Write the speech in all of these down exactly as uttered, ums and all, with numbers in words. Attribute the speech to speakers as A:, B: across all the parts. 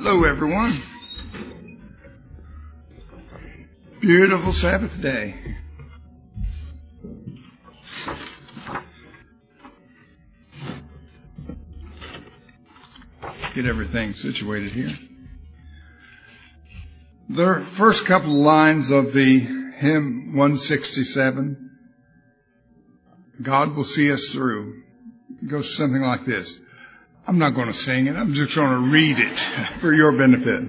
A: Hello, everyone. Beautiful Sabbath day. Get everything situated here. The first couple of lines of the hymn one sixty-seven, God will see us through, it goes something like this. I'm not going to sing it. I'm just going to read it for your benefit.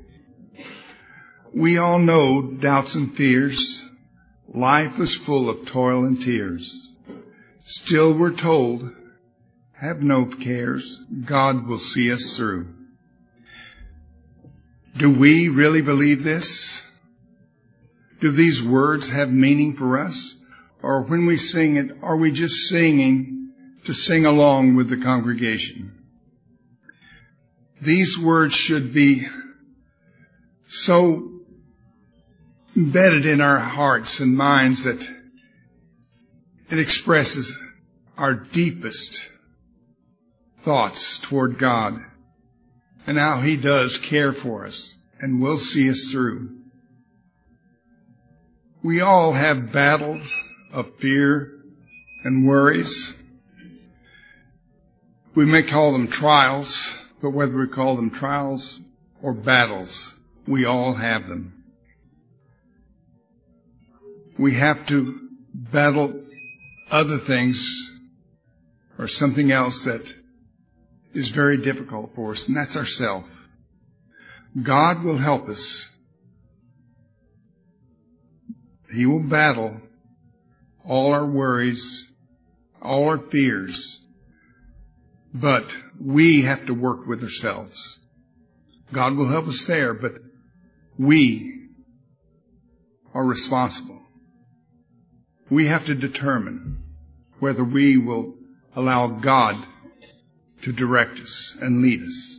A: We all know doubts and fears. Life is full of toil and tears. Still we're told, have no cares. God will see us through. Do we really believe this? Do these words have meaning for us? Or when we sing it, are we just singing to sing along with the congregation? These words should be so embedded in our hearts and minds that it expresses our deepest thoughts toward God and how He does care for us and will see us through. We all have battles of fear and worries. We may call them trials, but whether we call them trials or battles, we all have them. We have to battle other things or something else that is very difficult for us, and that's ourself. God will help us. He will battle all our worries, all our fears, but we have to work with ourselves. God will help us there, but we are responsible. We have to determine whether we will allow God to direct us and lead us.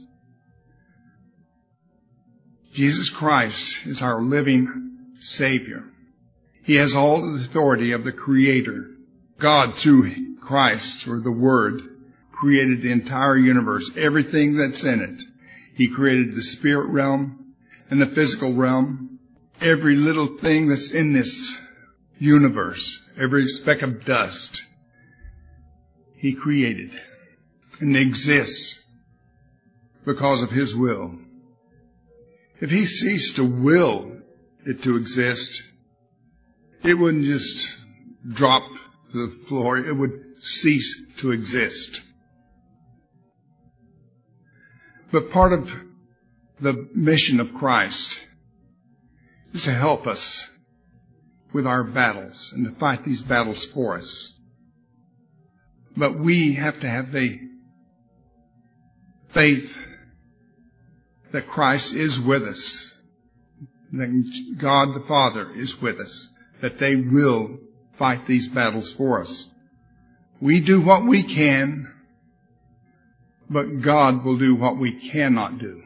A: Jesus Christ is our living Savior. He has all the authority of the Creator. God, through Christ, or the Word, created the entire universe, everything that's in it. He created the spirit realm and the physical realm, every little thing that's in this universe, every speck of dust. He created and exists because of His will. If He ceased to will it to exist, it wouldn't just drop to the floor. It would cease to exist. But part of the mission of Christ is to help us with our battles and to fight these battles for us. But we have to have the faith that Christ is with us, that God the Father is with us, that they will fight these battles for us. We do what we can, but God will do what we cannot do.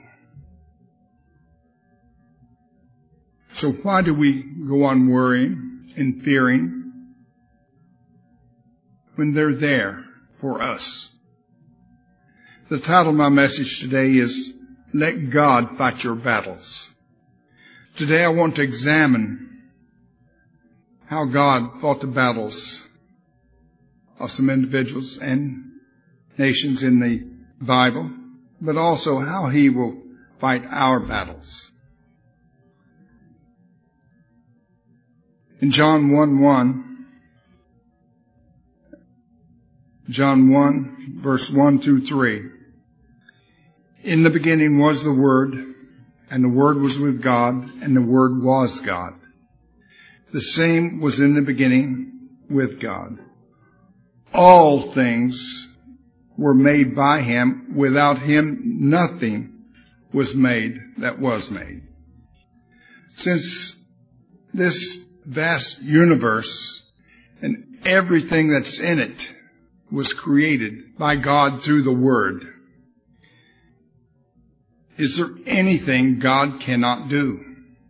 A: So why do we go on worrying and fearing when they're there for us? The title of my message today is, Let God Fight Your Battles. Today I want to examine how God fought the battles of some individuals and nations in the Bible, but also how He will fight our battles. In John one one, John one, verse one through three, in the beginning was the Word, and the Word was with God, and the Word was God. The same was in the beginning with God. All things were made by Him. Without Him, nothing was made that was made. Since this vast universe and everything that's in it was created by God through the Word, is there anything God cannot do?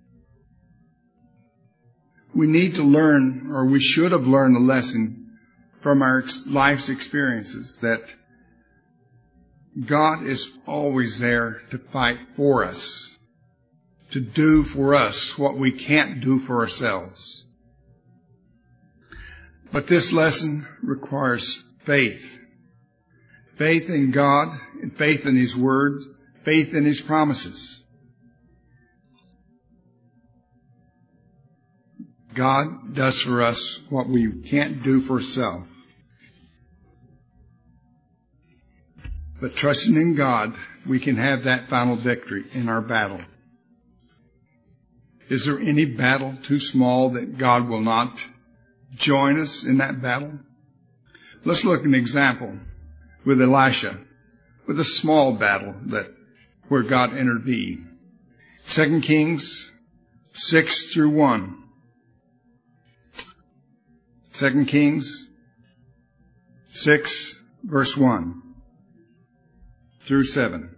A: We need to learn, or we should have learned a lesson from our life's experiences, that God is always there to fight for us, to do for us what we can't do for ourselves. But this lesson requires faith. Faith in God, and faith in His Word, faith in His promises. God does for us what we can't do for ourselves. But trusting in God, we can have that final victory in our battle. Is there any battle too small that God will not join us in that battle? Let's look at an example with Elisha, with a small battle that where God intervened. Second Kings six through one. Second Kings six, verse one through seven.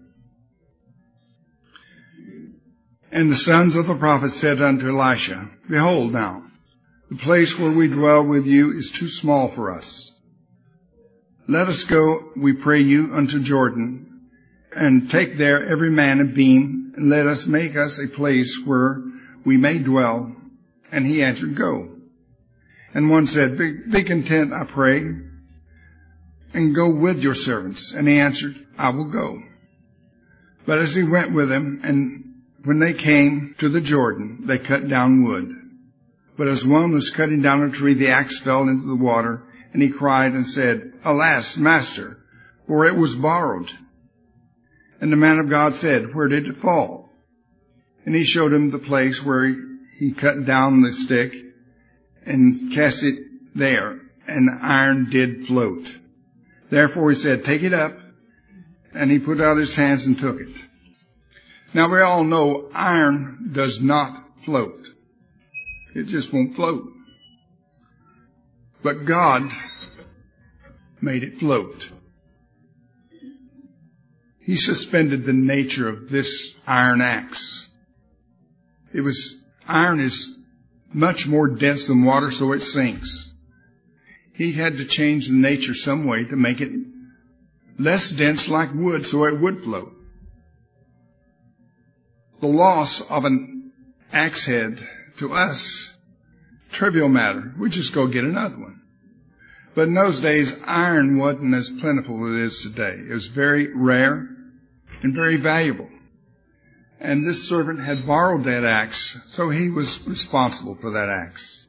A: And the sons of the prophets said unto Elisha, Behold now, the place where we dwell with you is too small for us. Let us go, we pray you, unto Jordan, and take there every man a beam, and let us make us a place where we may dwell. And he answered, Go. And one said, Be, be content, I pray, and go with your servants. And he answered, I will go. But as he went with them, and when they came to the Jordan, they cut down wood. But as one was cutting down a tree, the axe fell into the water, and he cried and said, Alas, master, for it was borrowed. And the man of God said, Where did it fall? And he showed him the place where he, he cut down the stick and cast it there, and the iron did float. Therefore he said, Take it up. And he put out his hands and took it. Now we all know iron does not float. It just won't float. But God made it float. He suspended the nature of this iron axe. It was, iron is much more dense than water, so it sinks. He had to change the nature some way to make it less dense like wood, so it would float. The loss of an axe head to us, trivial matter. We just go get another one. But in those days, iron wasn't as plentiful as it is today. It was very rare and very valuable. And this servant had borrowed that axe, so he was responsible for that axe.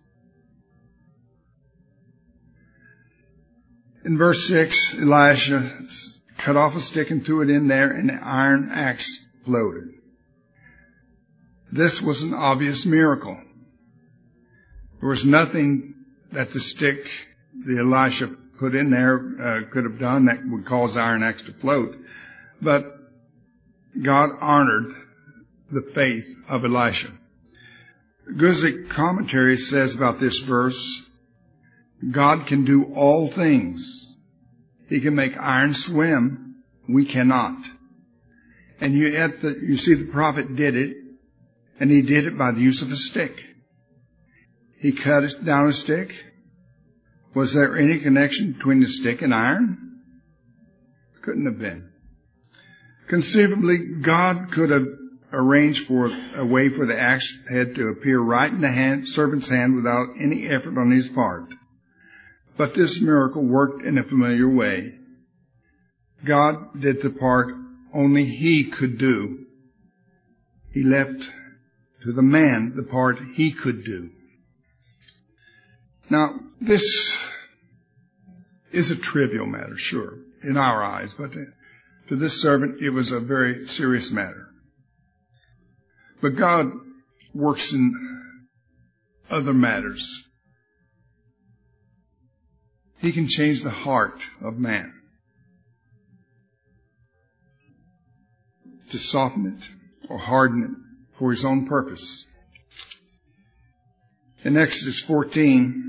A: In verse six, Elisha cut off a stick and threw it in there, and the iron axe floated. This was an obvious miracle. There was nothing that the stick the Elisha put in there uh, could have done that would cause the iron axe to float. But God honored the faith of Elisha. Guzik commentary says about this verse, God can do all things. He can make iron swim. We cannot. And you, at the, you see the prophet did it, and he did it by the use of a stick. He cut down a stick. Was there any connection between the stick and iron? Couldn't have been. Conceivably, God could have arranged for a way for the axe head to appear right in the hand, servant's hand without any effort on his part. But this miracle worked in a familiar way. God did the part only He could do. He left to the man the part he could do. Now, this is a trivial matter, sure, in our eyes, but to this servant, it was a very serious matter. But God works in other matters. He can change the heart of man to soften it or harden it for His own purpose. In Exodus fourteen,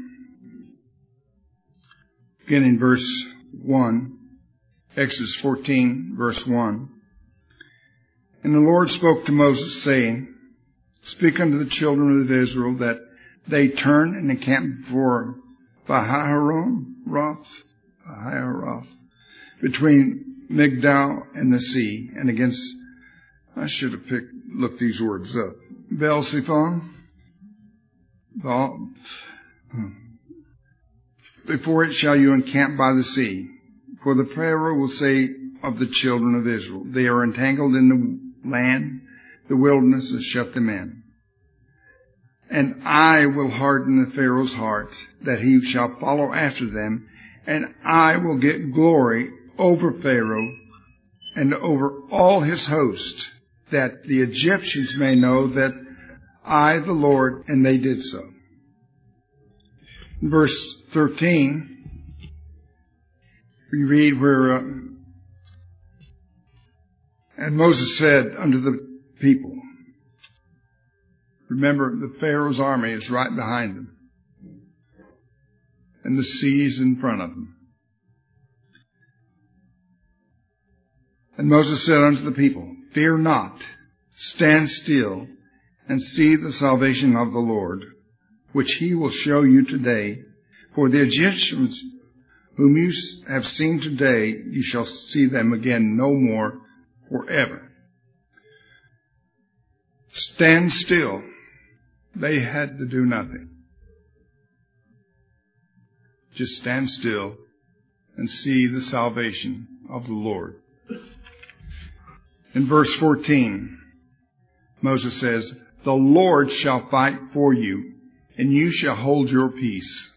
A: beginning verse one, Exodus fourteen, verse one. And the Lord spoke to Moses, saying, Speak unto the children of Israel that they turn and encamp before Baharon Roth, Baharoth, between Migdal and the sea, and against, I should have picked, looked these words up. Baal-zephon, before it shall you encamp by the sea. For the Pharaoh will say of the children of Israel, they are entangled in the land, the wilderness has shut them in. And I will harden the Pharaoh's heart, that he shall follow after them, and I will get glory over Pharaoh and over all his host, that the Egyptians may know that I, the Lord, and they did so. In verse thirteen, we read where, uh, and Moses said unto the people, remember, the Pharaoh's army is right behind them, and the sea is in front of them. And Moses said unto the people, fear not, stand still, and see the salvation of the Lord, which he will show you today. For the Egyptians whom you have seen today, you shall see them again no more forever. Stand still. They had to do nothing. Just stand still and see the salvation of the Lord. In verse fourteen, Moses says, the Lord shall fight for you, and you shall hold your peace.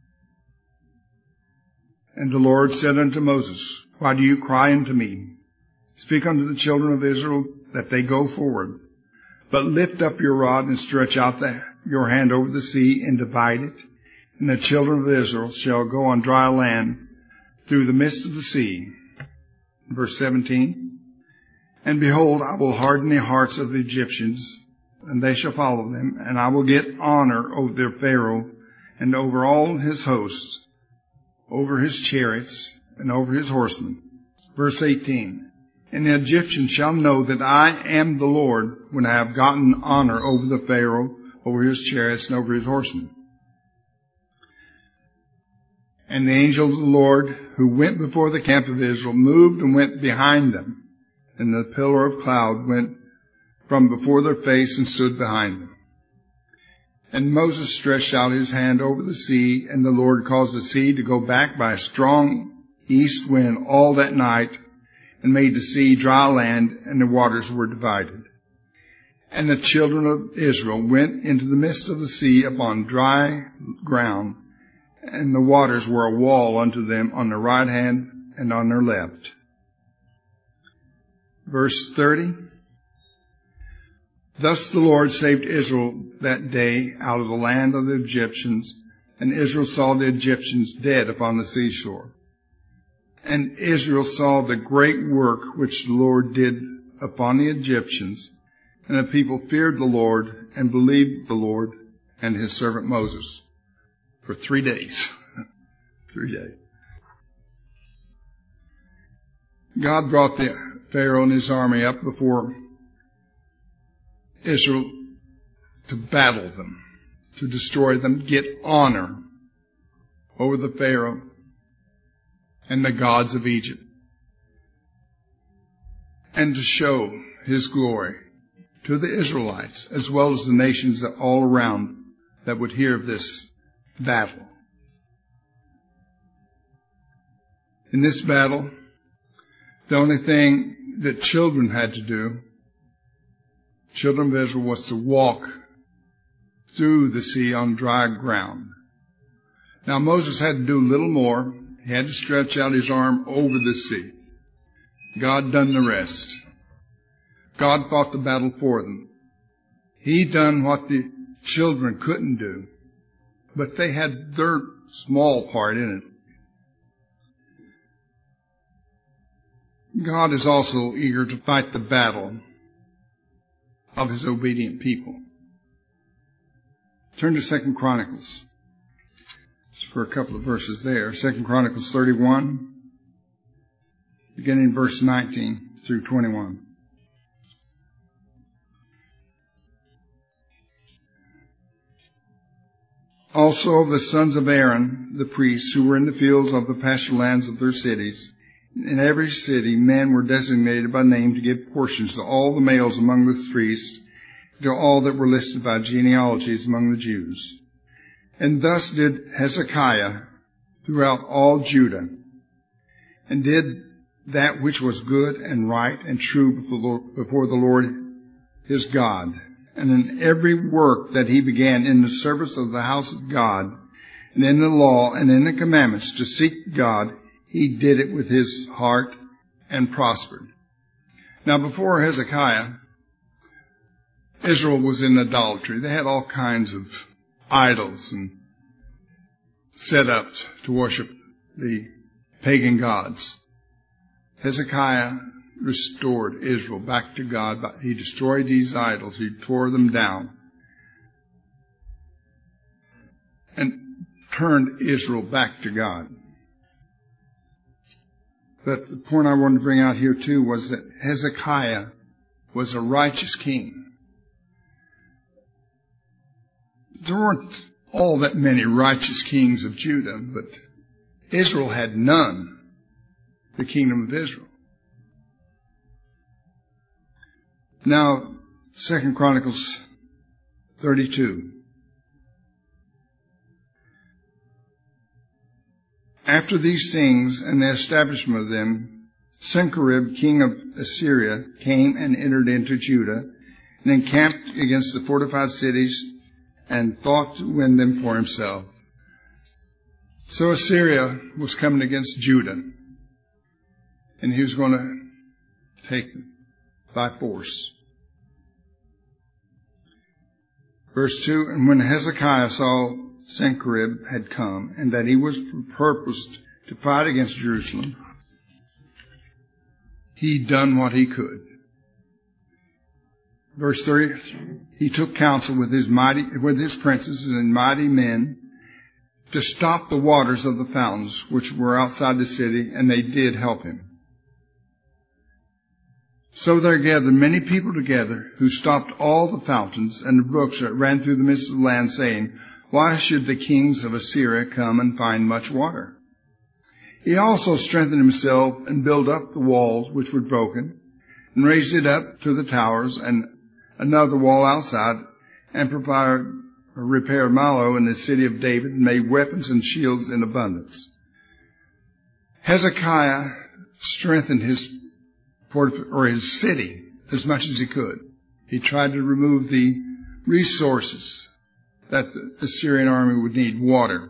A: And the Lord said unto Moses, why do you cry unto me? Speak unto the children of Israel that they go forward. But lift up your rod and stretch out the, your hand over the sea and divide it. And the children of Israel shall go on dry land through the midst of the sea. Verse seventeen. And behold, I will harden the hearts of the Egyptians, and they shall follow them, and I will get honor over their Pharaoh and over all his hosts, over his chariots and over his horsemen. Verse eighteen. And the Egyptians shall know that I am the Lord when I have gotten honor over the Pharaoh, over his chariots and over his horsemen. And the angel of the Lord who went before the camp of Israel moved and went behind them. And the pillar of cloud went from before their face and stood behind them. And Moses stretched out his hand over the sea, and the Lord caused the sea to go back by a strong east wind all that night, and made the sea dry land, and the waters were divided. And the children of Israel went into the midst of the sea upon dry ground, and the waters were a wall unto them on their right hand and on their left. Verse thirty. Thus the Lord saved Israel that day out of the land of the Egyptians, and Israel saw the Egyptians dead upon the seashore. And Israel saw the great work which the Lord did upon the Egyptians, and the people feared the Lord and believed the Lord and his servant Moses for three days. three days. God brought the Pharaoh and his army up before Israel to battle them, to destroy them, get honor over the Pharaoh and the gods of Egypt, and to show his glory to the Israelites as well as the nations that all around that would hear of this battle. In this battle, the only thing that children had to do, children of Israel, was to walk through the sea on dry ground. Now Moses had to do a little more. He had to stretch out his arm over the sea. God done the rest. God fought the battle for them. He done what the children couldn't do, but they had their small part in it. God is also eager to fight the battle of his obedient people. Turn to Second Chronicles for a couple of verses there. Second Chronicles thirty-one, beginning verse nineteen through twenty-one. Also of the sons of Aaron, the priests, who were in the fields of the pasture lands of their cities, In every city, men were designated by name to give portions to all the males among the priests, to all that were listed by genealogies among the Jews. And thus did Hezekiah throughout all Judah, and did that which was good and right and true before the Lord his God. And in every work that he began in the service of the house of God, and in the law and in the commandments to seek God, he did it with his heart and prospered. Now before Hezekiah, Israel was in idolatry. They had all kinds of idols and set up to worship the pagan gods. Hezekiah restored Israel back to God. He destroyed these idols. He tore them down and turned Israel back to God. But the point I wanted to bring out here too was that Hezekiah was a righteous king. There weren't all that many righteous kings of Judah, but Israel had none, the kingdom of Israel. Now, Second Chronicles thirty-two. After these things and the establishment of them, Sennacherib, king of Assyria, came and entered into Judah and encamped against the fortified cities and thought to win them for himself. So Assyria was coming against Judah, and he was going to take them by force. Verse two, and when Hezekiah saw Sennacherib had come, and that he was purposed to fight against Jerusalem, he done what he could. Verse thirty, he took counsel with his mighty, with his princes and mighty men to stop the waters of the fountains which were outside the city, and they did help him. So there gathered many people together, who stopped all the fountains and the brooks that ran through the midst of the land, saying, why should the kings of Assyria come and find much water? He also strengthened himself and built up the walls which were broken, and raised it up to the towers, and another wall outside, and prepared, repaired Millo in the city of David, and made weapons and shields in abundance. Hezekiah strengthened his or his city as much as he could. He tried to remove the resources that the Assyrian army would need, water.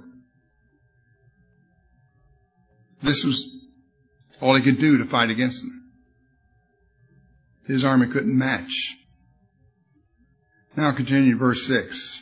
A: This was all he could do to fight against them. His army couldn't match. Now continue verse six.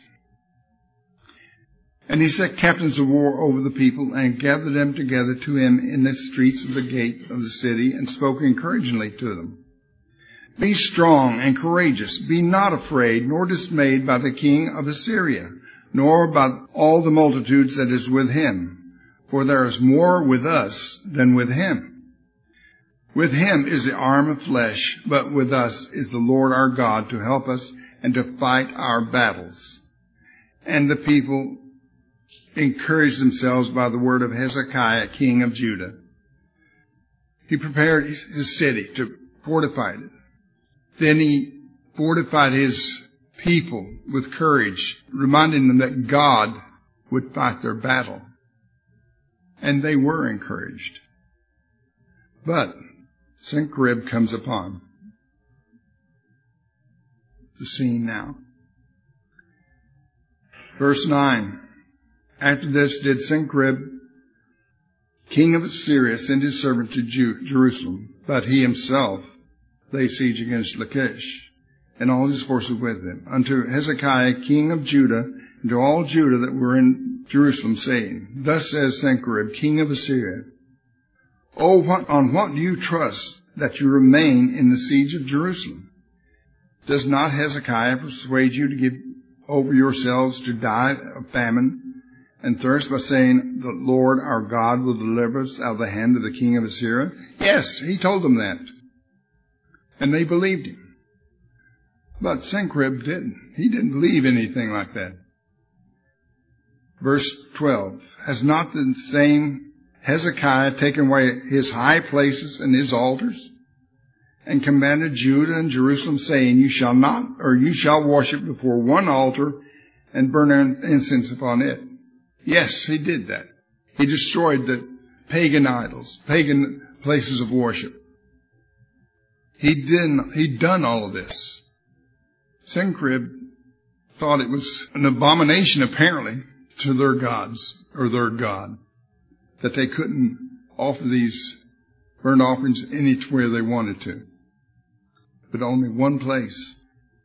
A: And he set captains of war over the people, and gathered them together to him in the streets of the gate of the city, and spoke encouragingly to them. Be strong and courageous. Be not afraid, nor dismayed by the king of Assyria, nor by all the multitudes that is with him. For there is more with us than with him. With him is the arm of flesh, but with us is the Lord our God to help us and to fight our battles. And the people encouraged themselves by the word of Hezekiah, king of Judah. He prepared his city to fortify it. Then he fortified his people with courage, reminding them that God would fight their battle. And they were encouraged. But Sennacherib comes upon the scene now. Verse nine. After this did Sennacherib, king of Assyria, send his servant to Jew, Jerusalem, but he himself laid siege against Lachish, and all his forces with him, unto Hezekiah, king of Judah, and to all Judah that were in Jerusalem, saying, thus says Sennacherib, king of Assyria, Oh, what, on what do you trust that you remain in the siege of Jerusalem? Does not Hezekiah persuade you to give over yourselves to die of famine and thirst by saying, the Lord our God will deliver us out of the hand of the king of Assyria? Yes, he told them that. And they believed him. But Sennacherib didn't. He didn't believe anything like that. Verse twelve. Has not the same Hezekiah taken away his high places and his altars, and commanded Judah and Jerusalem, saying, You shall not, or you shall worship before one altar and burn incense upon it. Yes, he did that. He destroyed the pagan idols, pagan places of worship. He did, he'd done all of this. Sennacherib thought it was an abomination, apparently, to their gods, or their God, that they couldn't offer these burnt offerings anywhere they wanted to, but only one place.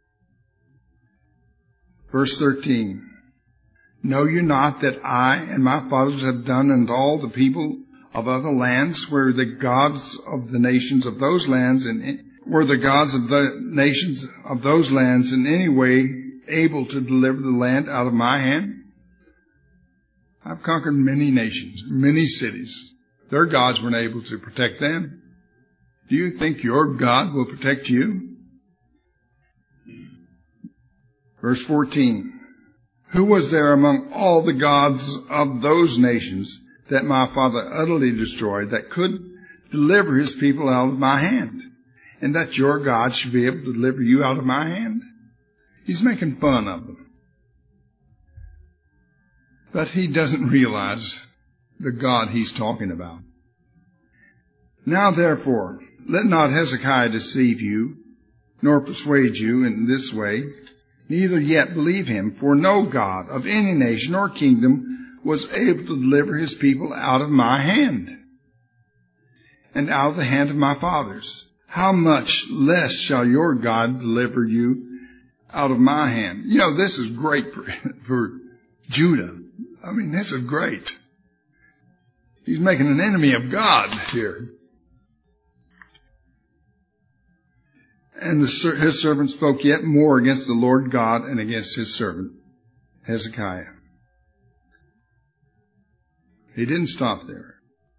A: Verse thirteen, Know you not that I and my fathers have done unto all the people of other lands, where the gods of the nations of those lands and were the gods of the nations of those lands in any way able to deliver the land out of my hand? I've conquered many nations, many cities. Their gods weren't able to protect them. Do you think your God will protect you? Verse fourteen, Who was there among all the gods of those nations that my father utterly destroyed, that could deliver his people out of my hand? And that your God should be able to deliver you out of my hand? He's making fun of them. But he doesn't realize the God he's talking about. Now therefore, let not Hezekiah deceive you, nor persuade you in this way, neither yet believe him, for no God of any nation or kingdom was able to deliver his people out of my hand, and out of the hand of my fathers. How much less shall your God deliver you out of my hand? You know, this is great for, for Judah. I mean, this is great. He's making an enemy of God here. And the, his servant spoke yet more against the Lord God and against his servant Hezekiah. He didn't stop there.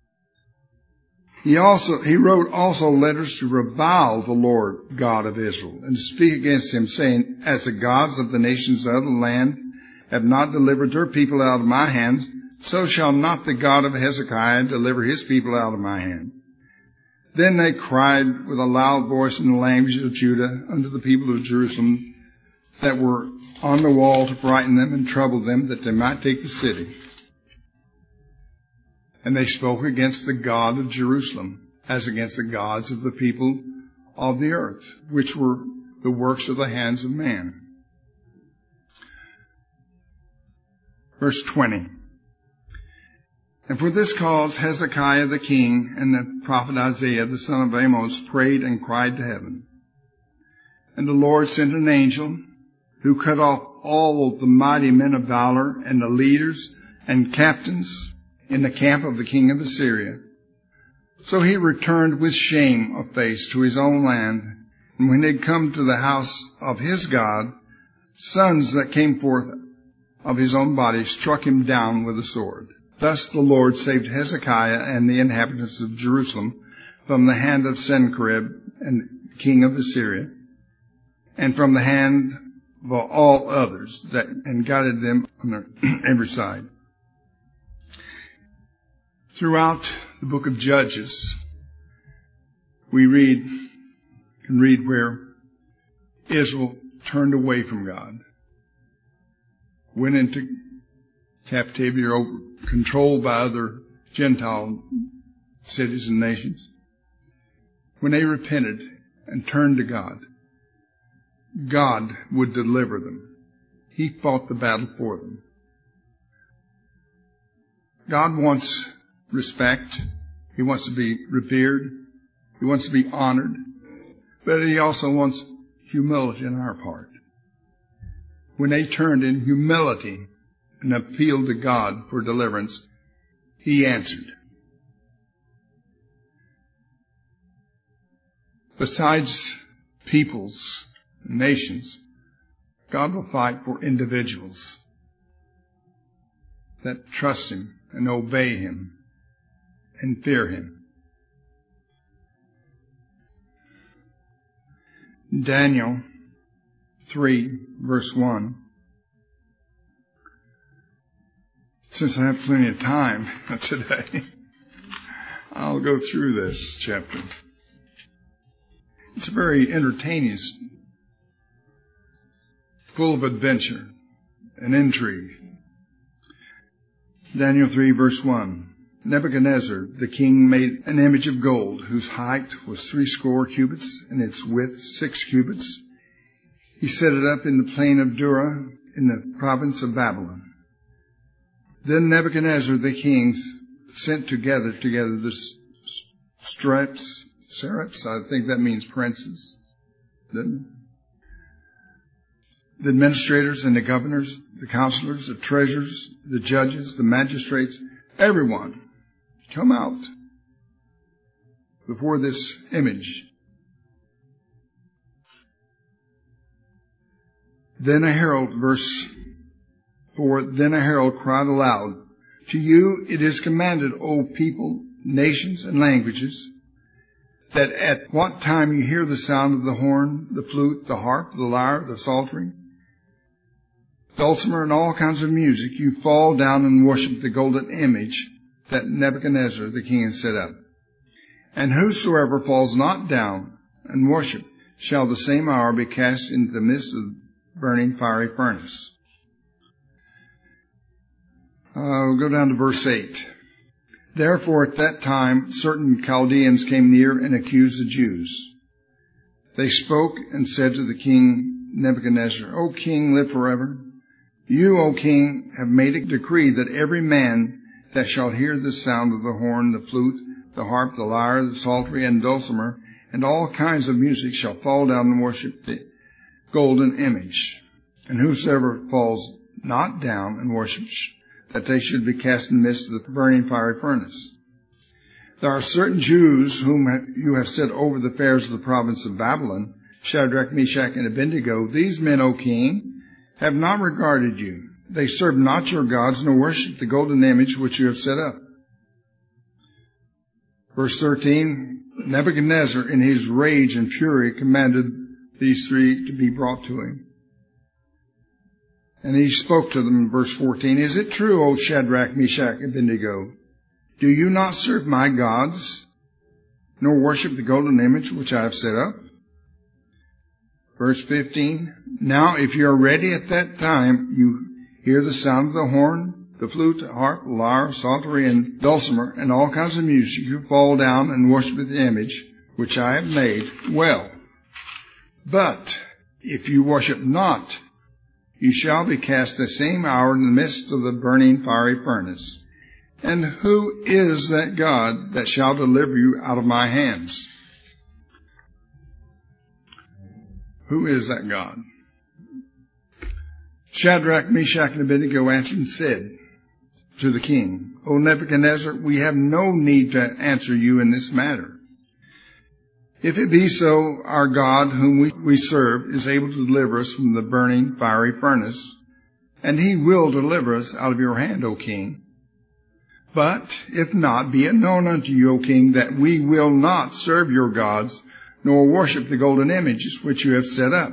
A: He also, he wrote also letters to revile the Lord God of Israel and to speak against him, saying, As the gods of the nations of the land have not delivered their people out of my hand, so shall not the God of Hezekiah deliver his people out of my hand. Then they cried with a loud voice in the language of Judah unto the people of Jerusalem that were on the wall to frighten them and trouble them, that they might take the city. And they spoke against the God of Jerusalem, as against the gods of the people of the earth, which were the works of the hands of man. Verse twenty. And for this cause Hezekiah the king and the prophet Isaiah the son of Amos prayed and cried to heaven. And the Lord sent an angel who cut off all the mighty men of valor and the leaders and captains in the camp of the king of Assyria. So he returned with shame of face to his own land. And when he had come to the house of his God, sons that came forth of his own body struck him down with a sword. Thus the Lord saved Hezekiah and the inhabitants of Jerusalem from the hand of Sennacherib, and king of Assyria, and from the hand of all others, that and guided them on every side. Throughout the book of Judges, we read, can read where Israel turned away from God, went into captivity or controlled by other Gentile cities and nations. When they repented and turned to God, God would deliver them. He fought the battle for them. God wants respect. He wants to be revered. He wants to be honored. But he also wants humility on our part. When they turned in humility and appealed to God for deliverance, he answered. Besides peoples, nations, God will fight for individuals that trust him and obey him and fear him. Daniel three, verse one. Since I have plenty of time today, I'll go through this chapter. It's very entertaining, full of adventure and intrigue. Daniel three, verse one. Nebuchadnezzar, the king, made an image of gold, whose height was threescore cubits, and its width six cubits. He set it up in the plain of Dura, in the province of Babylon. Then Nebuchadnezzar, the king, sent to gather together the straps, seraps, I think that means princes, doesn't it? The administrators and the governors, the counselors, the treasurers, the judges, the magistrates, everyone, come out before this image. Then a herald, verse four, then a herald cried aloud, to you it is commanded, O people, nations, and languages, that at what time you hear the sound of the horn, the flute, the harp, the lyre, the psaltery, dulcimer, and all kinds of music, you fall down and worship the golden image that Nebuchadnezzar the king has set up. And whosoever falls not down and worship shall the same hour be cast into the midst of the burning fiery furnace. Uh, we'll go down to verse eight. Therefore at that time certain Chaldeans came near and accused the Jews. They spoke and said to the king Nebuchadnezzar, O king, live forever. You, O king, have made a decree that every man that shall hear the sound of the horn, the flute, the harp, the lyre, the psaltery, and dulcimer, and all kinds of music shall fall down and worship the golden image. And whosoever falls not down and worships, that they should be cast in the midst of the burning fiery furnace. There are certain Jews whom you have set over the affairs of the province of Babylon, Shadrach, Meshach, and Abednego. These men, O king, have not regarded you. They serve not your gods, nor worship the golden image which you have set up. Verse thirteen, Nebuchadnezzar in his rage and fury commanded these three to be brought to him. And he spoke to them in verse fourteen, Is it true, O Shadrach, Meshach, and Abednego? Do you not serve my gods, nor worship the golden image which I have set up? Verse fifteen, Now if you are ready at that time, you hear the sound of the horn, the flute, the harp, the lyre, psaltery, and dulcimer, and all kinds of music, you fall down and worship the image which I have made. Well, but if you worship not, you shall be cast the same hour in the midst of the burning fiery furnace. And who is that God that shall deliver you out of my hands? Who is that God? Shadrach, Meshach, and Abednego answered and said to the king, O Nebuchadnezzar, we have no need to answer you in this matter. If it be so, our God, whom we, we serve, is able to deliver us from the burning fiery furnace, and he will deliver us out of your hand, O king. But if not, be it known unto you, O king, that we will not serve your gods, nor worship the golden images which you have set up.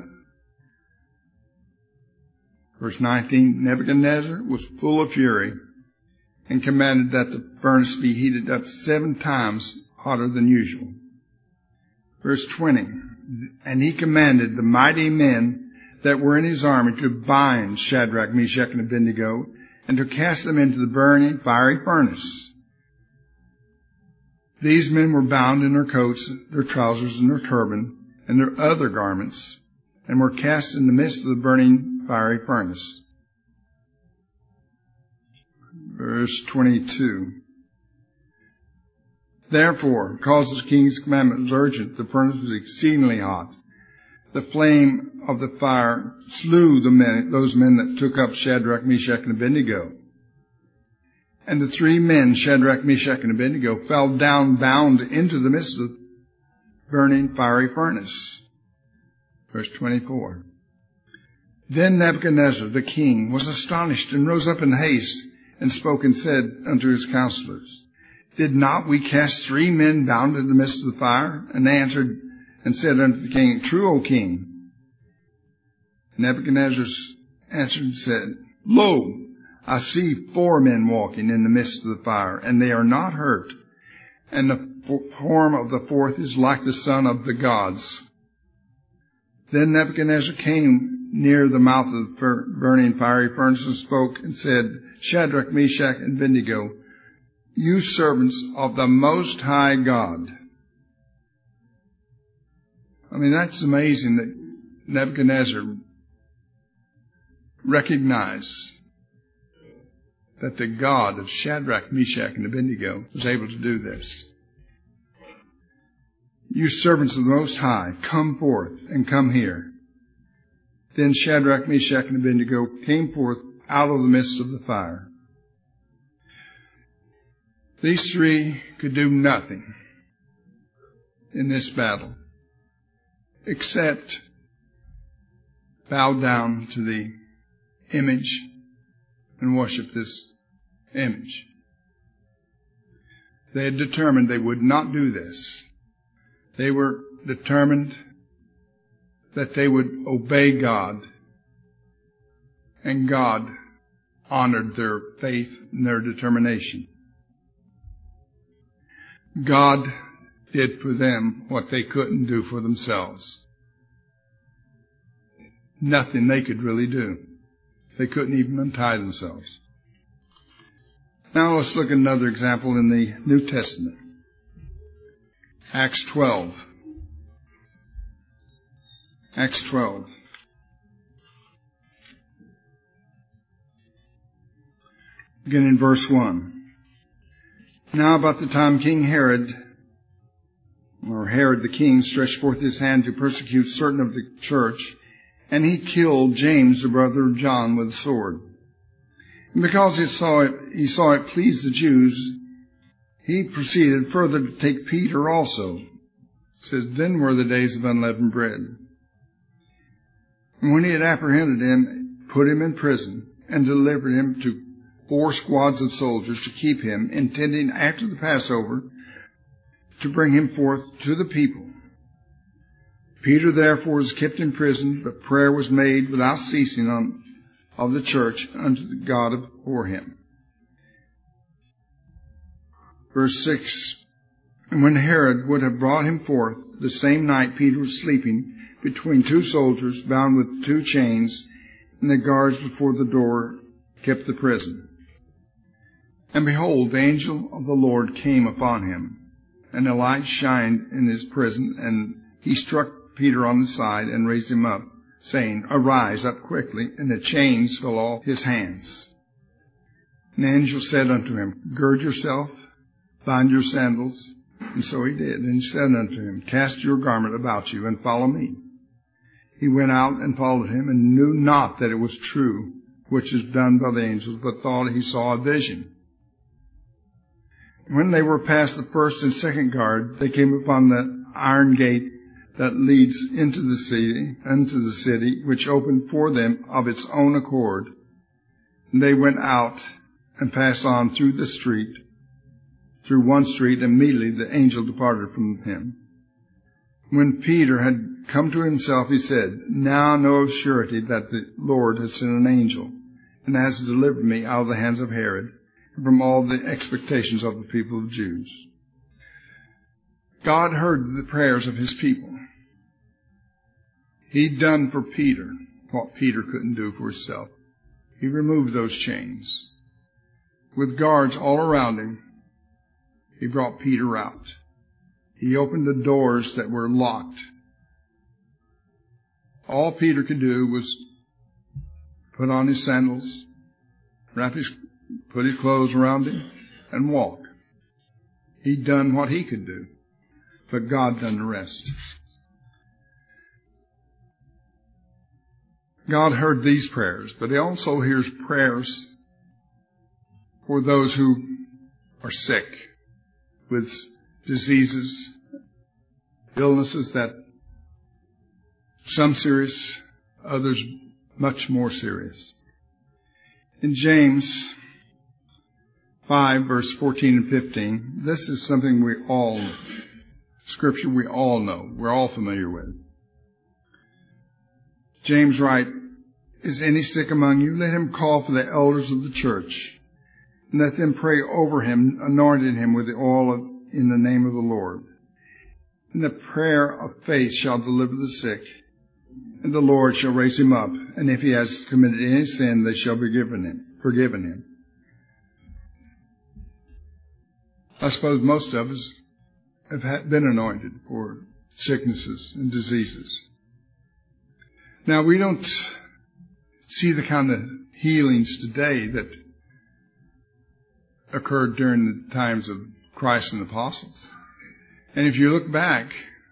A: Verse nineteen, Nebuchadnezzar was full of fury, and commanded that the furnace be heated up seven times hotter than usual. Verse twenty, and he commanded the mighty men that were in his army to bind Shadrach, Meshach, and Abednego, and to cast them into the burning fiery furnace. These men were bound in their coats, their trousers, and their turban, and their other garments, and were cast in the midst of the burning fiery furnace. Verse twenty-two. Therefore, because the king's commandment was urgent, the furnace was exceedingly hot. The flame of the fire slew the men, those men that took up Shadrach, Meshach, and Abednego. And the three men, Shadrach, Meshach, and Abednego, fell down bound into the midst of the burning fiery furnace. Verse twenty-four. Then Nebuchadnezzar the king was astonished, and rose up in haste, and spoke and said unto his counselors, Did not we cast three men bound in the midst of the fire? And they answered and said unto the king, True, O king. Nebuchadnezzar answered and said, Lo, I see four men walking in the midst of the fire, and they are not hurt. and the form of the fourth is like the son of the gods. Then Nebuchadnezzar came near the mouth of the burning fiery furnace and spoke and said, Shadrach, Meshach, and Abednego, you servants of the Most High God. I mean, that's amazing that Nebuchadnezzar recognized that the God of Shadrach, Meshach, and Abednego was able to do this. You servants of the Most High, come forth and come here. Then Shadrach, Meshach, and Abednego came forth out of the midst of the fire. These three could do nothing in this battle except bow down to the image and worship this image. They had determined they would not do this. They were determined that they would obey God, and God honored their faith and their determination. God did for them what they couldn't do for themselves. Nothing they could really do. They couldn't even untie themselves. Now let's look at another example in the New Testament. Acts twelve. Acts twelve. Beginning in verse one. Now about the time King Herod, or Herod the king, stretched forth his hand to persecute certain of the church, and he killed James, the brother of John, with a sword. And because he saw it, he saw it please the Jews, he proceeded further to take Peter also. It says, then were the days of unleavened bread. And when he had apprehended him, put him in prison, and delivered him to four squads of soldiers to keep him, intending after the Passover to bring him forth to the people. Peter therefore was kept in prison, but prayer was made without ceasing on, of the church unto the God for him. Verse six, and when Herod would have brought him forth, the same night Peter was sleeping between two soldiers, bound with two chains, and the guards before the door kept the prison. And behold, the angel of the Lord came upon him, and a light shined in his prison, and he struck Peter on the side and raised him up, saying, arise up quickly, and the chains fell off his hands. And the angel said unto him, gird yourself, bind your sandals. And so he did. And he said unto him, cast your garment about you, and follow me. He went out and followed him, and knew not that it was true, which is done by the angels, but thought he saw a vision. When they were past the first and second guard, they came upon the iron gate that leads into the city, into the city, which opened for them of its own accord. And they went out and passed on through the street, through one street. Immediately the angel departed from him. When Peter had come to himself, he said, now know of surety that the Lord has sent an angel, and has delivered me out of the hands of Herod, and from all the expectations of the people of the Jews. God heard the prayers of his people. He'd done for Peter what Peter couldn't do for himself. He removed those chains. With guards all around him, he brought Peter out. He opened the doors that were locked. All Peter could do was put on his sandals, wrap his, put his clothes around him, and walk. He'd done what he could do, but God done the rest. God heard these prayers, but he also hears prayers for those who are sick with diseases, illnesses that some serious, others much more serious. In James five, verse fourteen and fifteen, this is something we all, scripture we all know, we're all familiar with. James writes, is any sick among you? Let him call for the elders of the church, and let them pray over him, anointing him with the oil of in the name of the Lord. And the prayer of faith shall deliver the sick, and the Lord shall raise him up. And if he has committed any sin, they shall be forgiven him. Forgiven him. I suppose most of us have been anointed for sicknesses and diseases. Now, we don't see the kind of healings today that occurred during the times of Christ and the apostles. And if you look back,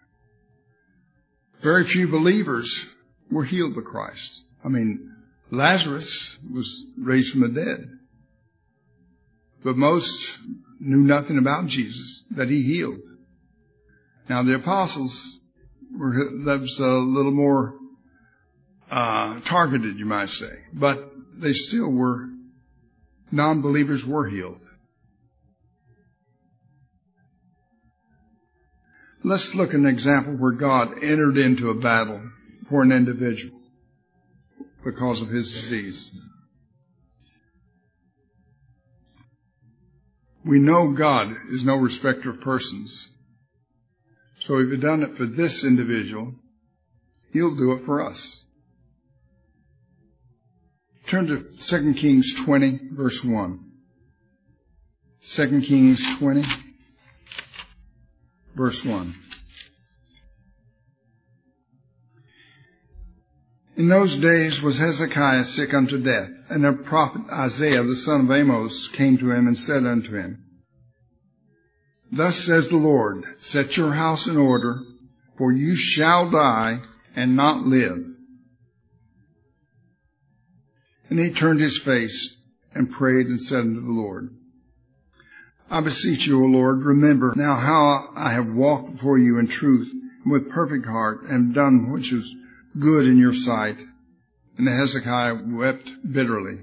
A: very few believers were healed by Christ. I mean, Lazarus was raised from the dead. But most knew nothing about Jesus that he healed. Now, the apostles were, that was a little more uh, targeted, you might say. But they still were, non-believers were healed. Let's look at an example where God entered into a battle for an individual because of his disease. We know God is no respecter of persons. So if he's done it for this individual, he'll do it for us. Turn to Second Kings twenty, verse one. Second Kings twenty, verse one. In those days was Hezekiah sick unto death, and the prophet Isaiah the son of Amos came to him and said unto him, Thus says the Lord, set your house in order, for you shall die and not live. And he turned his face and prayed and said unto the Lord, I beseech you, O Lord, remember now how I have walked before you in truth and with perfect heart, and done which is good in your sight. And Hezekiah wept bitterly.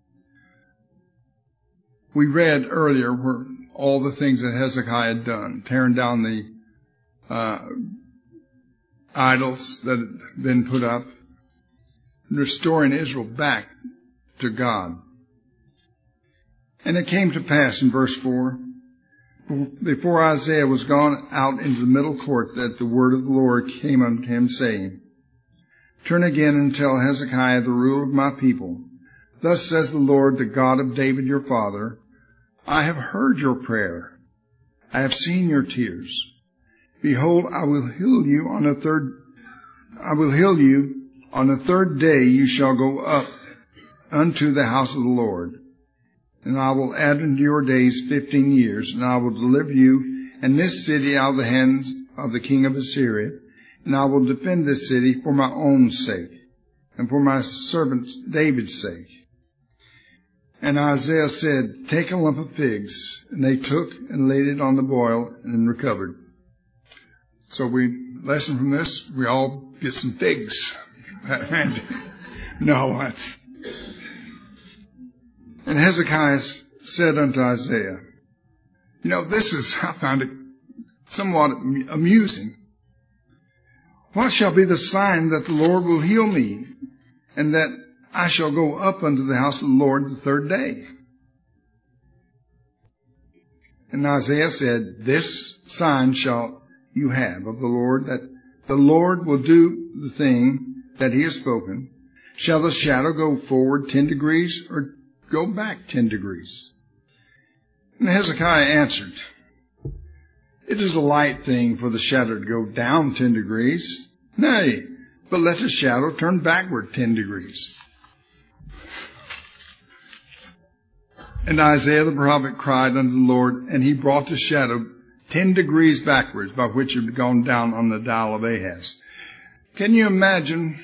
A: We read earlier where all the things that Hezekiah had done, tearing down the uh, idols that had been put up, and restoring Israel back to God. And it came to pass in verse four, before Isaiah was gone out into the middle court, that the word of the Lord came unto him, saying, Turn again and tell Hezekiah the ruler of my people, Thus says the Lord, the God of David your father, I have heard your prayer. I have seen your tears. Behold, I will heal you on the third, I will heal you on the third day. You shall go up unto the house of the Lord. And I will add unto your days fifteen years, and I will deliver you and this city out of the hands of the king of Assyria. And I will defend this city for my own sake, and for my servant David's sake. And Isaiah said, Take a lump of figs. And they took and laid it on the boil and recovered. So we lesson from this, we all get some figs. No, that's... And Hezekiah said unto Isaiah, You know, this is, I found it somewhat amusing. What shall be the sign that the Lord will heal me, and that I shall go up unto the house of the Lord the third day? And Isaiah said, This sign shall you have of the Lord, that the Lord will do the thing that he has spoken. Shall the shadow go forward ten degrees, or go back ten degrees? And Hezekiah answered, It is a light thing for the shadow to go down ten degrees. Nay, but let the shadow turn backward ten degrees. And Isaiah the prophet cried unto the Lord, and he brought the shadow ten degrees backwards, by which it had gone down on the dial of Ahaz. Can you imagine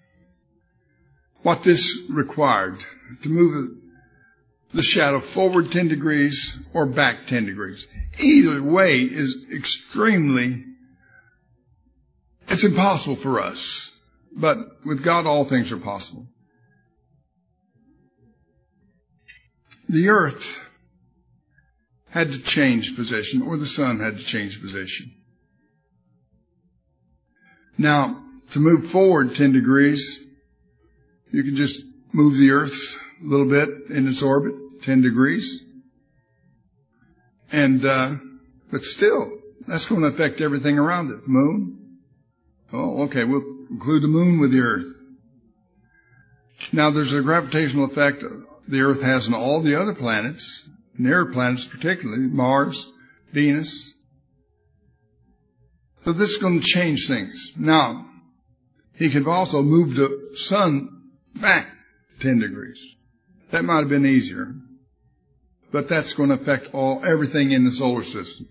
A: what this required? To move the shadow forward ten degrees or back ten degrees. Either way is extremely, it's impossible for us. But with God, all things are possible. The earth had to change position, or the sun had to change position. Now, to move forward ten degrees, you can just move the earth a little bit in its orbit, ten degrees. And uh, But still, that's going to affect everything around it. The moon. Oh, okay, we'll include the moon with the earth. Now, there's a gravitational effect the earth has on all the other planets, nearer planets particularly, Mars, Venus. So this is going to change things. Now, he could also move the sun back ten degrees. That might have been easier. But that's going to affect all everything in the solar system.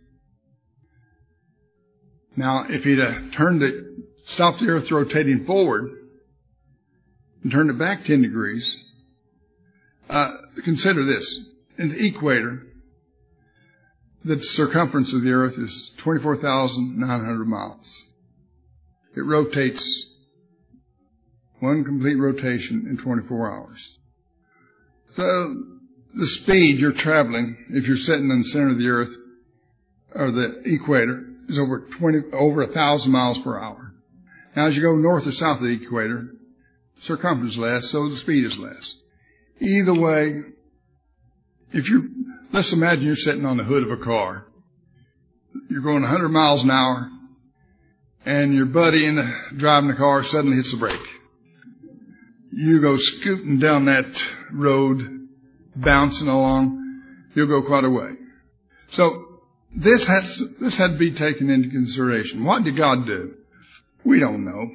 A: Now, if he'd have turned the, stopped the earth rotating forward and turned it back ten degrees, uh, consider this. In the equator, the circumference of the earth is twenty-four thousand nine hundred miles. It rotates one complete rotation in twenty-four hours. So the speed you're traveling, if you're sitting in the center of the earth or the equator, is over twenty, over a thousand miles per hour. Now, as you go north or south of the equator, circumference is less, so the speed is less. Either way, if you let's imagine you're sitting on the hood of a car. You're going one hundred miles an hour, and your buddy in the, driving the car suddenly hits the brake. You go scooting down that road, bouncing along. You'll go quite a way. So this has this had to be taken into consideration. What did God do? We don't know.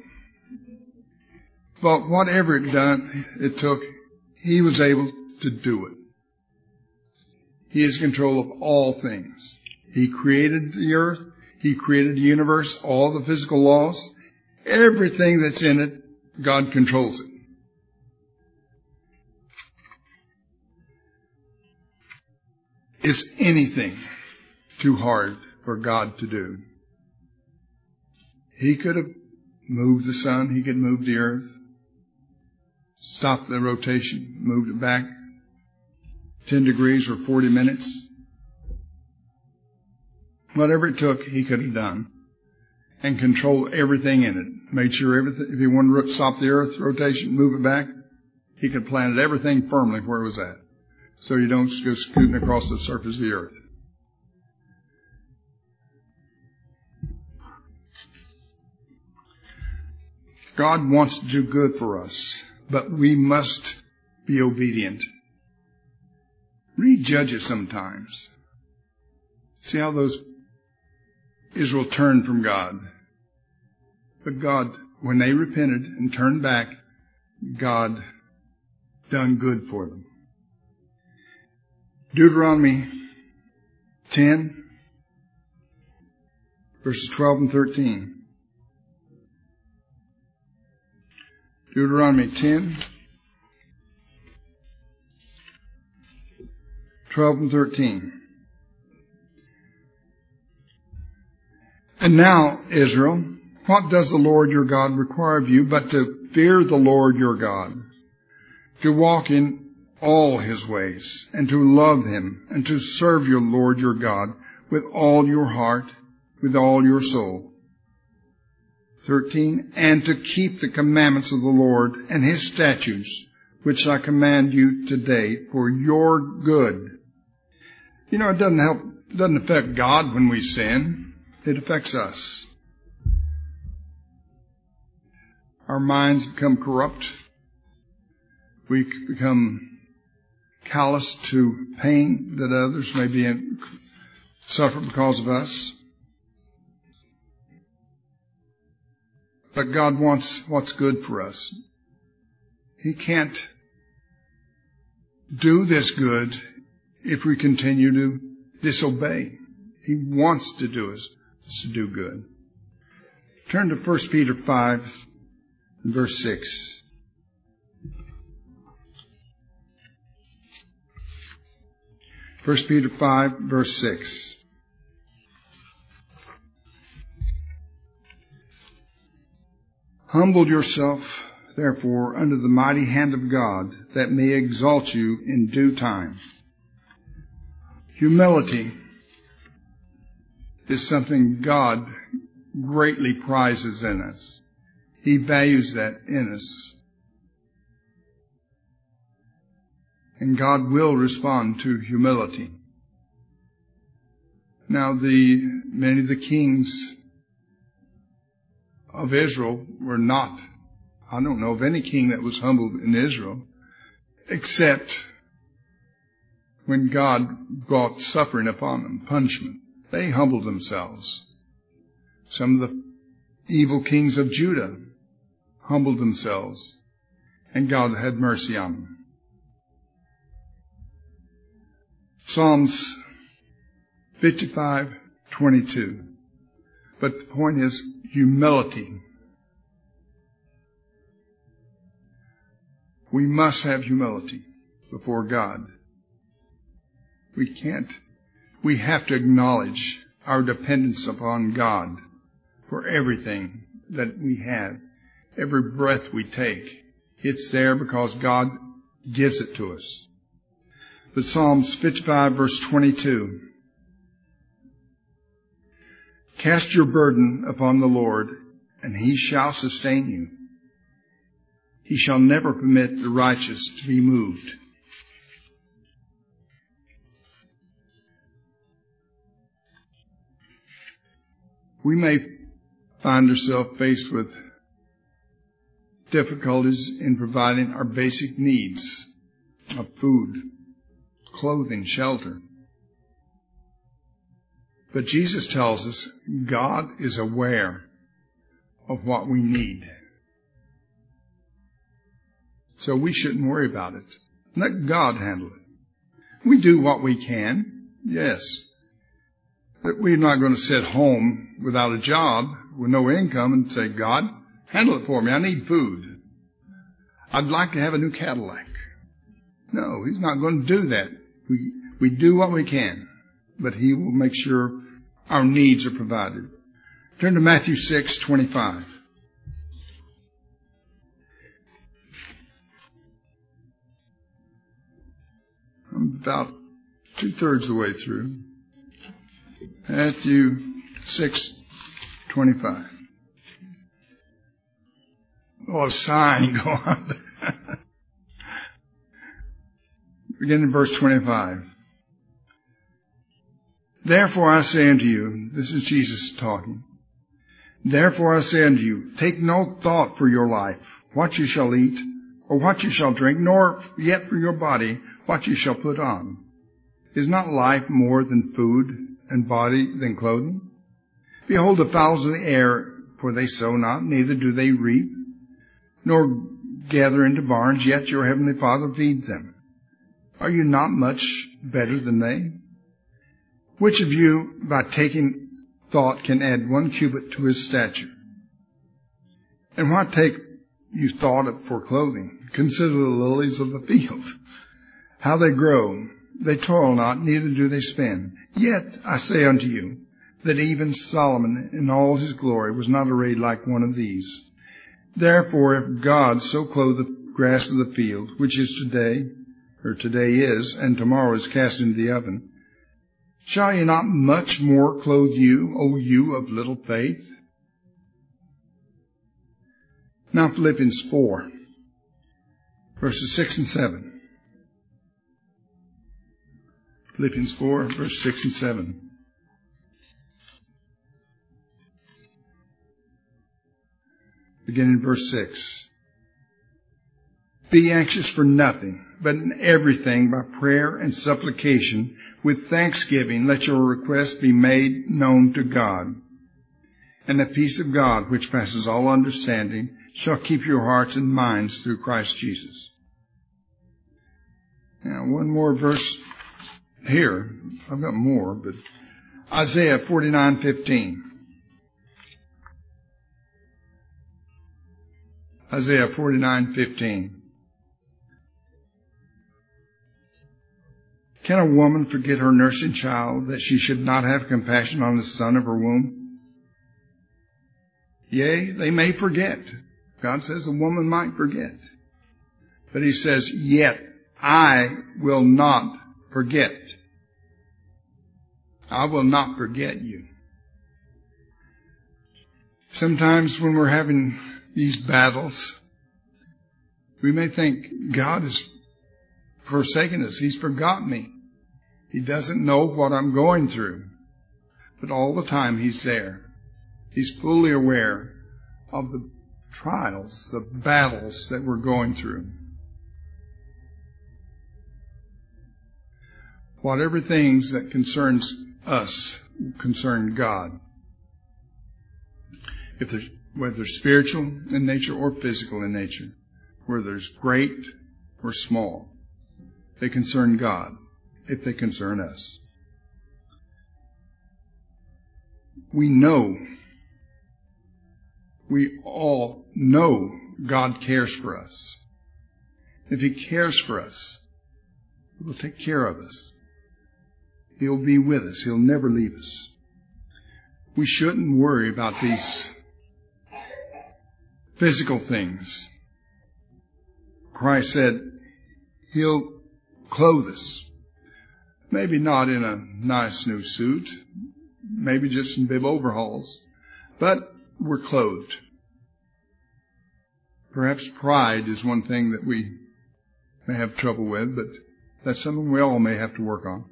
A: But whatever it done, it took, He was able to do it. He is in control of all things. He created the earth. He created the universe, all the physical laws. Everything that's in it, God controls it. Is anything too hard for God to do? He could have moved the sun. He could move the earth. Stopped the rotation, moved it back ten degrees or forty minutes. Whatever it took, He could have done. And controlled everything in it. Made sure everything, if He wanted to stop the earth rotation, move it back, He could plant everything firmly where it was at. So you don't go scooting across the surface of the earth. God wants to do good for us, but we must be obedient. Read Judges sometimes. See how those Israel turned from God. But God, when they repented and turned back, God done good for them. Deuteronomy ten, verses twelve and thirteen. Deuteronomy ten, twelve and thirteen. And now, Israel, what does the Lord your God require of you but to fear the Lord your God, to walk in all His ways, and to love Him, and to serve your Lord your God with all your heart, with all your soul. thirteen. And to keep the commandments of the Lord and His statutes, which I command you today for your good. You know, it doesn't help, it doesn't affect God when we sin. It affects us. Our minds become corrupt. We become callous to pain that others may be in, suffer because of us. But God wants what's good for us. He can't do this good if we continue to disobey. He wants to do us to do good. Turn to First Peter five, verse six. First Peter five, verse six. Humble yourself, therefore, under the mighty hand of God, that may exalt you in due time. Humility is something God greatly prizes in us. He values that in us. And God will respond to humility. Now, the many of the kings of Israel were not, I don't know of any king that was humbled in Israel, except when God brought suffering upon them, punishment. They humbled themselves. Some of the evil kings of Judah humbled themselves, and God had mercy on them. Psalms fifty-five twenty-two. But the point is humility. We must have humility before God. We can't. We have to acknowledge our dependence upon God for everything that we have. Every breath we take, it's there because God gives it to us. But Psalms fifty-five verse twenty-two. Cast your burden upon the Lord, and he shall sustain you. He shall never permit the righteous to be moved. We may find ourselves faced with difficulties in providing our basic needs of food, clothing, shelter. But Jesus tells us God is aware of what we need. So we shouldn't worry about it. Let God handle it. We do what we can, yes. But we're not going to sit home without a job, with no income, and say, God, handle it for me. I need food. I'd like to have a new Cadillac. No, he's not going to do that. We, we do what we can, but he will make sure our needs are provided. Turn to Matthew six twenty-five. I'm about two-thirds of the way through. Matthew six twenty-five. A lot of sighing going on. Beginning in verse twenty-five. Therefore I say unto you, this is Jesus talking. Therefore I say unto you, take no thought for your life, what you shall eat, or what you shall drink, nor yet for your body, what you shall put on. Is not life more than food, and body than clothing? Behold the fowls of the air, for they sow not, neither do they reap, nor gather into barns, yet your heavenly Father feeds them. Are you not much better than they? Which of you, by taking thought, can add one cubit to his stature? And what take you thought for clothing? Consider the lilies of the field, how they grow. They toil not, neither do they spin. Yet I say unto you, that even Solomon in all his glory was not arrayed like one of these. Therefore, if God so clothe the grass of the field, which is today, or today is, and tomorrow is cast into the oven, shall he not much more clothe you, O you of little faith? Now Philippians four, verses six and seven. Philippians four, verse six and seven. Beginning in verse six. Be anxious for nothing, but in everything by prayer and supplication with thanksgiving let your requests be made known to God. And the peace of God, which passes all understanding, shall keep your hearts and minds through Christ Jesus. Now, one more verse here. I've got more, but Isaiah forty-nine fifteen. Isaiah forty-nine fifteen. Can a woman forget her nursing child, that she should not have compassion on the son of her womb? Yea, they may forget. God says a woman might forget. But he says, yet I will not forget. I will not forget you. Sometimes when we're having these battles, we may think God has forsaken us. He's forgotten me. He doesn't know what I'm going through. but all the time he's there. He's fully aware of the trials, the battles that we're going through. Whatever things that concerns us concern God. If there's, whether spiritual in nature or physical in nature, whether there's great or small, they concern God if they concern us. We know, we all know God cares for us. If He cares for us, He will take care of us. He'll be with us. He'll never leave us. We shouldn't worry about these physical things. Christ said He'll clothe us. Maybe not in a nice new suit, maybe just in bib overhauls, but we're clothed. Perhaps pride is one thing that we may have trouble with, but that's something we all may have to work on.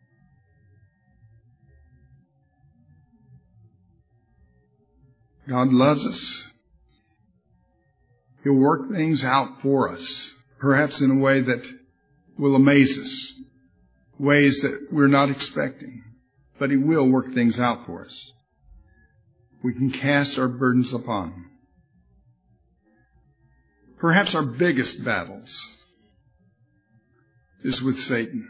A: God loves us. He'll work things out for us, perhaps in a way that will amaze us, ways that we're not expecting, but He will work things out for us. We can cast our burdens upon Him. Perhaps our biggest battles is with Satan.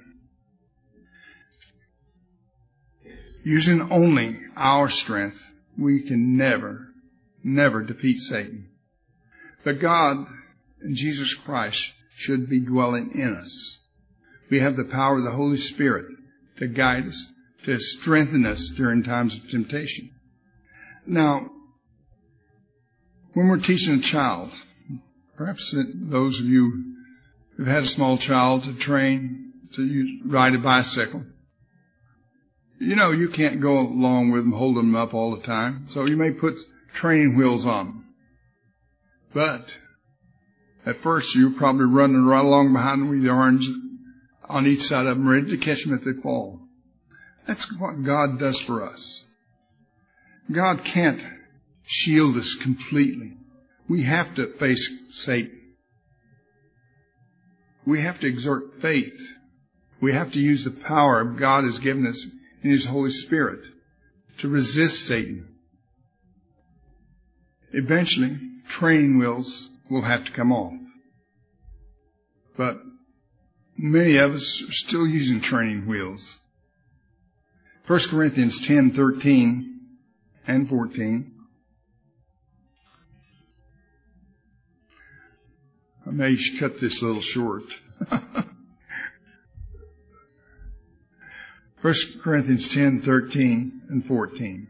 A: Using only our strength, we can never, never defeat Satan. But God and Jesus Christ should be dwelling in us. We have the power of the Holy Spirit to guide us, to strengthen us during times of temptation. Now, when we're teaching a child, perhaps those of you who've had a small child to train to use, ride a bicycle, you know you can't go along with them, holding them up all the time. So you may put training wheels on them. But at first you're probably running right along behind them with your arms on each side of them, ready to catch them if they fall. That's what God does for us. God can't shield us completely. We have to face Satan. We have to exert faith. We have to use the power God has given us in His Holy Spirit to resist Satan. Eventually, training wheels will have to come off. But many of us are still using training wheels. First Corinthians ten, thirteen and fourteen. I may cut this a little short. First Corinthians ten, thirteen and fourteen.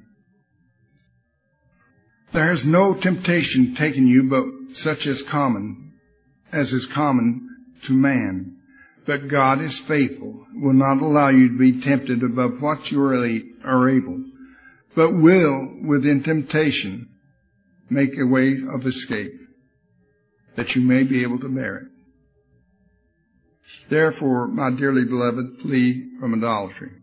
A: There has no temptation taken you but such as common, as is common to man. But God is faithful, will not allow you to be tempted above what you are able, but will, within temptation, make a way of escape, that you may be able to bear it. Therefore, my dearly beloved, flee from idolatry.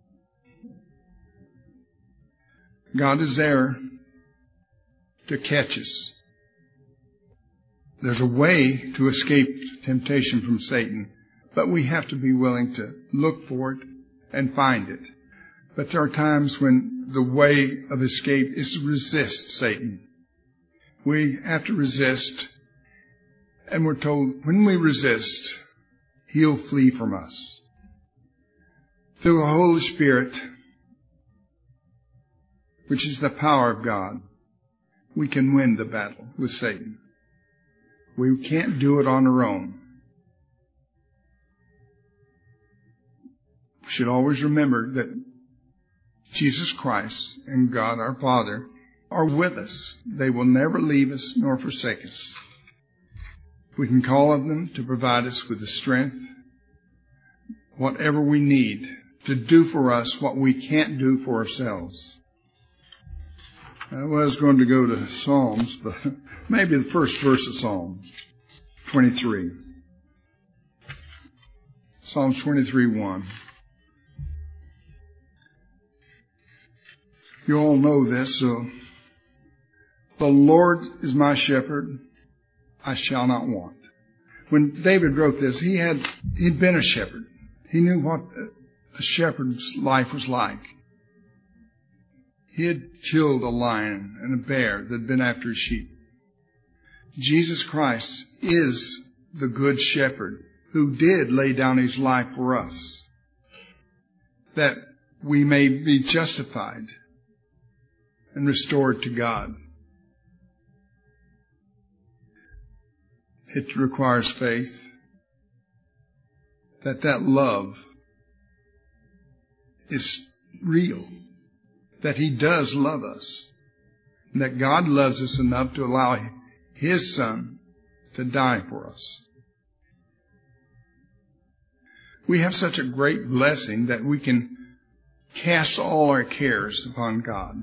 A: God is there to catch us. There's a way to escape temptation from Satan, but we have to be willing to look for it and find it. But there are times when the way of escape is to resist Satan. We have to resist, and we're told when we resist, He'll flee from us. Through the Holy Spirit, which is the power of God, we can win the battle with Satan. We can't do it on our own. We should always remember that Jesus Christ and God our Father are with us. They will never leave us nor forsake us. We can call on them to provide us with the strength, whatever we need to do for us what we can't do for ourselves. I was going to go to Psalms, but maybe the first verse of Psalm twenty-three. Psalms twenty-three, one. You all know this, so the Lord is my shepherd, I shall not want. When David wrote this, he had, he'd been a shepherd. He knew what a shepherd's life was like. He had killed a lion and a bear that had been after his sheep. Jesus Christ is the good shepherd who did lay down his life for us, that we may be justified and restored to God. It requires faith that that love is real, that he does love us, and that God loves us enough to allow his Son to die for us. We have such a great blessing that we can cast all our cares upon God.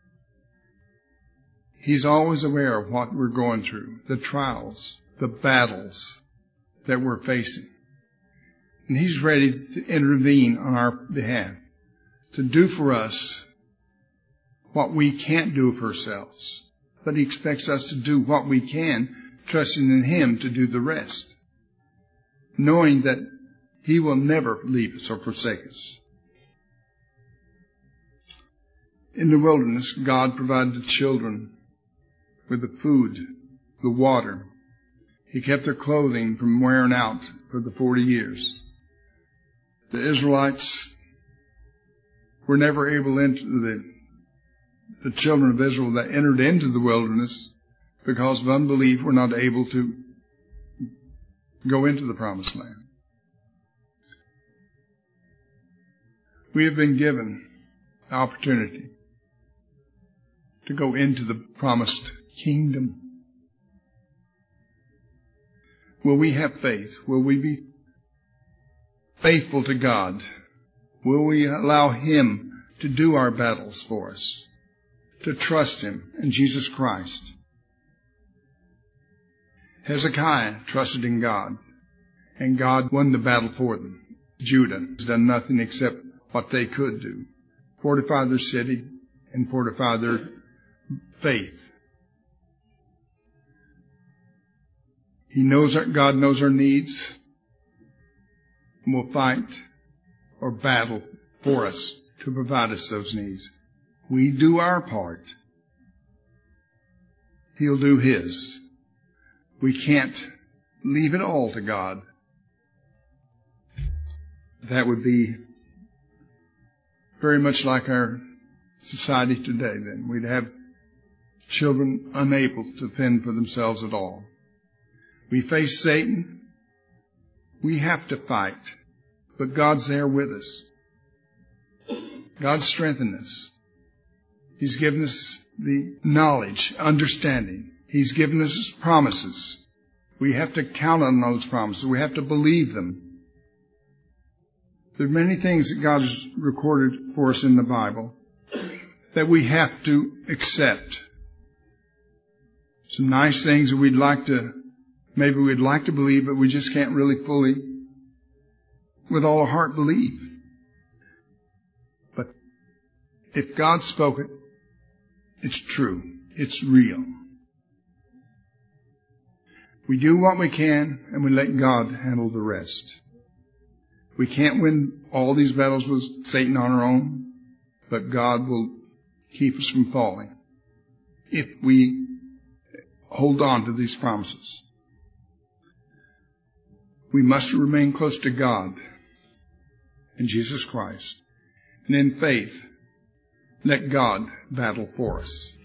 A: He's always aware of what we're going through, the trials, the battles that we're facing. And he's ready to intervene on our behalf, to do for us what we can't do for ourselves. But he expects us to do what we can, trusting in him to do the rest, knowing that he will never leave us or forsake us. In the wilderness, God provided the children with the food, the water. He kept their clothing from wearing out for the forty years. The Israelites were never able into the The children of Israel that entered into the wilderness because of unbelief were not able to go into the promised land. We have been given the opportunity to go into the promised kingdom. Will we have faith? Will we be faithful to God? Will we allow him to do our battles for us? To trust him in Jesus Christ. Hezekiah trusted in God, and God won the battle for them. Judah has done nothing except what they could do. Fortify their city and fortify their faith. He knows our, God knows our needs and will fight or battle for us to provide us those needs. We do our part. He'll do his. We can't leave it all to God. That would be very much like our society today then. We'd have children unable to fend for themselves at all. We face Satan. We have to fight. But God's there with us. God's strengthened us. He's given us the knowledge, understanding. He's given us his promises. We have to count on those promises. We have to believe them. There are many things that God has recorded for us in the Bible that we have to accept. Some nice things that we'd like to, maybe we'd like to believe, but we just can't really fully, with all our heart, believe. But if God spoke it, it's true. It's real. We do what we can, and we let God handle the rest. We can't win all these battles with Satan on our own, but God will keep us from falling if we hold on to these promises. We must remain close to God and Jesus Christ, and in faith, let God battle for us.